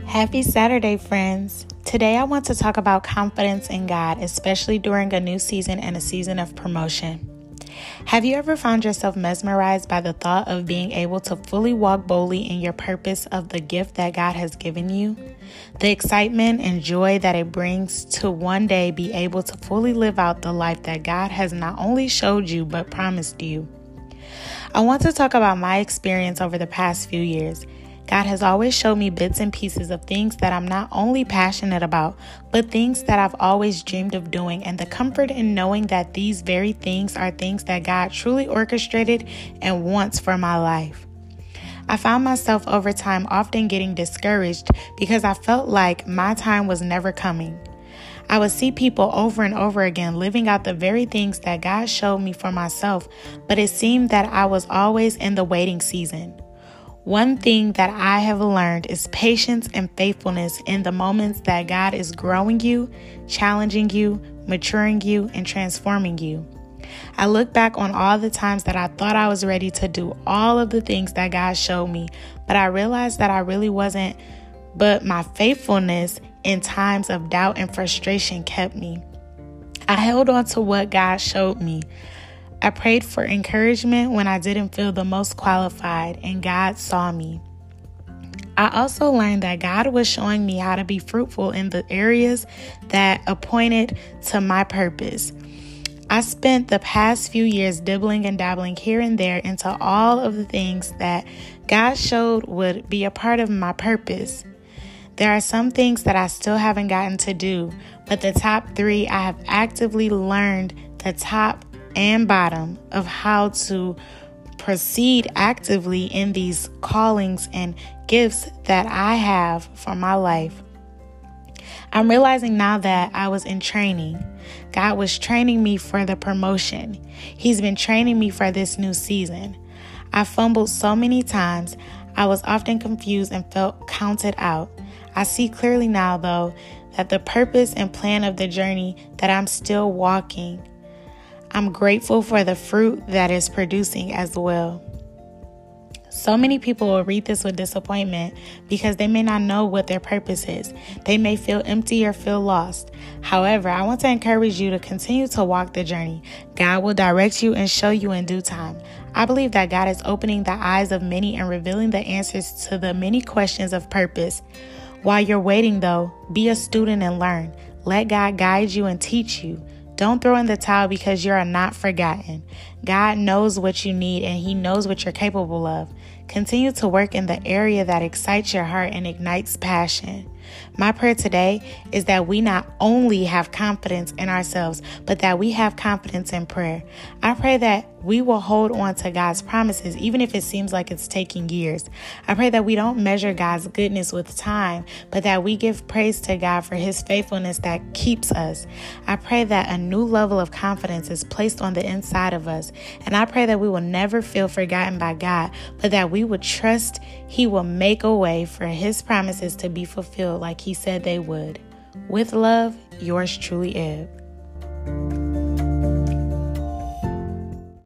Happy Saturday, friends. Today I want to talk about confidence in God, especially during a new season and a season of promotion. Have you ever found yourself mesmerized by the thought of being able to fully walk boldly in your purpose of the gift that God has given you? The excitement and joy that it brings to one day be able to fully live out the life that God has not only showed you but promised you. I want to talk about my experience over the past few years. God has always showed me bits and pieces of things that I'm not only passionate about, but things that I've always dreamed of doing, and the comfort in knowing that these very things are things that God truly orchestrated and wants for my life. I found myself over time often getting discouraged because I felt like my time was never coming. I would see people over and over again living out the very things that God showed me for myself, but it seemed that I was always in the waiting season. One thing that I have learned is patience and faithfulness in the moments that God is growing you, challenging you, maturing you, and transforming you. I look back on all the times that I thought I was ready to do all of the things that God showed me, but I realized that I really wasn't, but my faithfulness in times of doubt and frustration kept me. I held on to what God showed me. I prayed for encouragement when I didn't feel the most qualified, and God saw me. I also learned that God was showing me how to be fruitful in the areas that appointed to my purpose. I spent the past few years dibbling and dabbling here and there into all of the things that God showed would be a part of my purpose. There are some things that I still haven't gotten to do, but the top 3 I have actively learned the top and bottom of how to proceed actively in these callings and gifts that I have for my life. I'm realizing now that I was in training. God was training me for the promotion. He's been training me for this new season. I fumbled so many times. I was often confused and felt counted out. I see clearly now, though, that the purpose and plan of the journey that I'm still walking. I'm grateful for the fruit that is producing as well. So many people will read this with disappointment because they may not know what their purpose is. They may feel empty or feel lost. However, I want to encourage you to continue to walk the journey. God will direct you and show you in due time. I believe that God is opening the eyes of many and revealing the answers to the many questions of purpose. While you're waiting, though, be a student and learn. Let God guide you and teach you. Don't throw in the towel because you are not forgotten. God knows what you need and He knows what you're capable of. Continue to work in the area that excites your heart and ignites passion. My prayer today is that we not only have confidence in ourselves, but that we have confidence in prayer. I pray that we will hold on to God's promises, even if it seems like it's taking years. I pray that we don't measure God's goodness with time, but that we give praise to God for His faithfulness that keeps us. I pray that a new level of confidence is placed on the inside of us. And I pray that we will never feel forgotten by God, but that we would trust He will make a way for His promises to be fulfilled like He said they would. With love, yours truly, Eb.